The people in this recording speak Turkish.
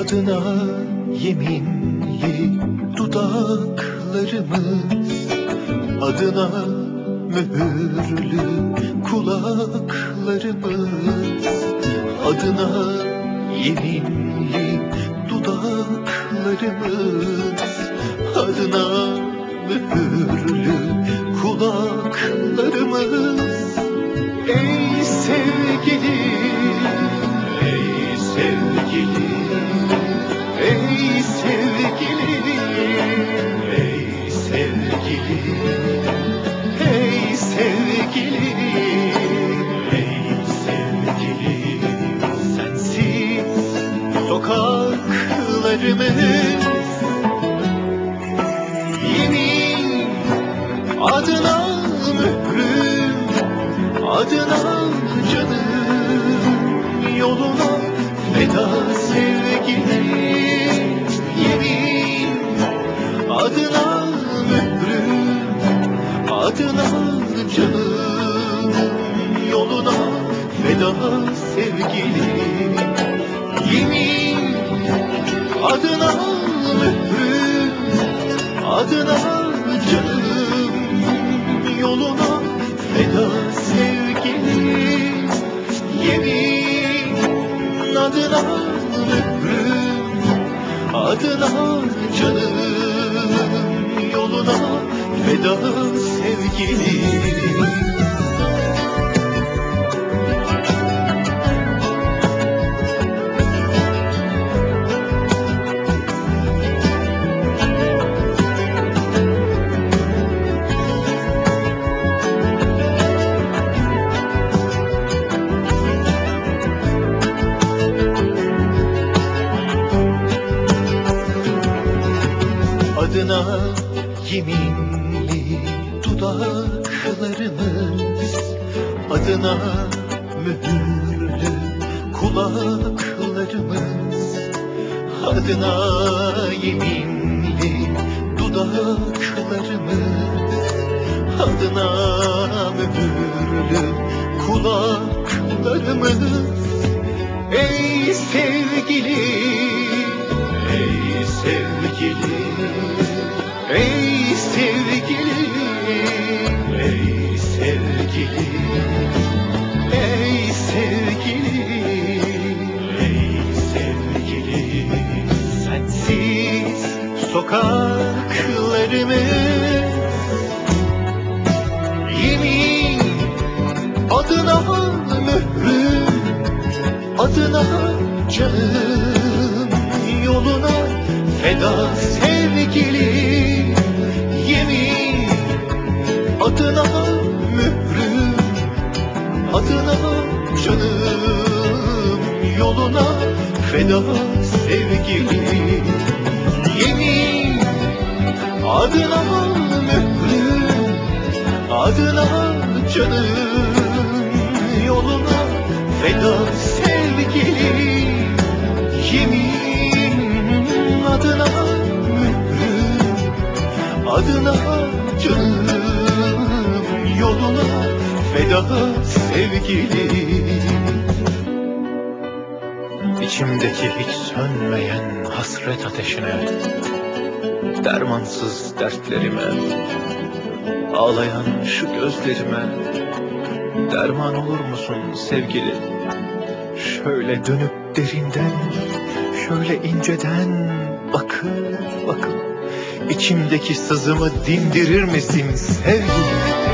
Adına yeminli dudaklarımız, adına mühürlü kulaklarımız, adına yeminli dudaklarımız, adına mühürlü kulaklarımız. Ey sevgili, ey sevgili, ey sevgili, ey sevgili, ey sevgili, ey sevgili. Sensiz sokaklarımız, yemin adına mührüm, adına canım, yoluna feda sevgili. Yemin adına mührüm, adına canım, yoluna feda sevgili. Yemin adına mührüm, adına canım, yoluna feda sevgili. Yemin adına mührüm, adına canım, yoluna feda sevgili. Adına yeminli dudaklarımız, adına mühürlü kulaklarımız, adına yeminli dudaklarımız, adına mühürlü kulaklarımız. Ey sevgili, ey sevgili, ey sevgili, ey sevgili, ey sevgili, ey sevgili. Sensiz sokaklarımız, yemin adına mührüm, adına canım, yoluna feda sevgili. Yemin adına mührüm, adına canım, yoluna feda sevgili. Yemin adına mührüm, adına canım, yoluna feda sevgili. Yemin adına mührüm, adına canım, yoluna feda sevgili. İçimdeki hiç sönmeyen hasret ateşine, dermansız dertlerime, ağlayan şu gözlerime derman olur musun sevgili? Şöyle dönüp derinden, şöyle inceden bakıp bakıp içimdeki sızımı dindirir misin sevgili?